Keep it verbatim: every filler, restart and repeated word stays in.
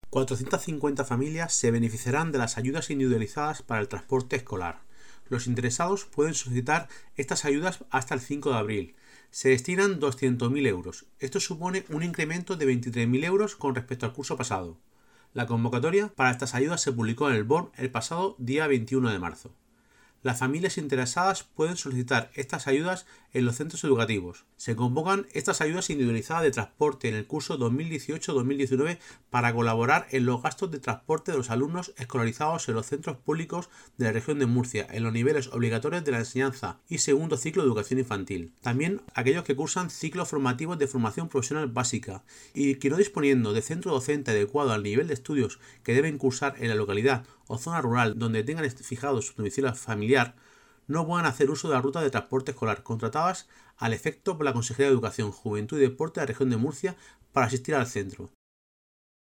cuatrocientas cincuenta familias se beneficiarán de las ayudas individualizadas para el transporte escolar. Los interesados pueden solicitar estas ayudas hasta el cinco de abril. Se destinan doscientos mil euros. Esto supone un incremento de veintitrés mil euros con respecto al curso pasado. La convocatoria para estas ayudas se publicó en el B O R el pasado día veintiuno de marzo. Las familias interesadas pueden solicitar estas ayudas en los centros educativos. Se convocan estas ayudas individualizadas de transporte en el curso dos mil dieciocho dos mil diecinueve para colaborar en los gastos de transporte de los alumnos escolarizados en los centros públicos de la región de Murcia en los niveles obligatorios de la enseñanza y segundo ciclo de educación infantil. También aquellos que cursan ciclos formativos de formación profesional básica y que no disponiendo de centro docente adecuado al nivel de estudios que deben cursar en la localidad o zona rural donde tengan fijado su domicilio familiar, no puedan hacer uso de la ruta de transporte escolar contratadas al efecto por la Consejería de Educación, Juventud y Deporte de la región de Murcia para asistir al centro.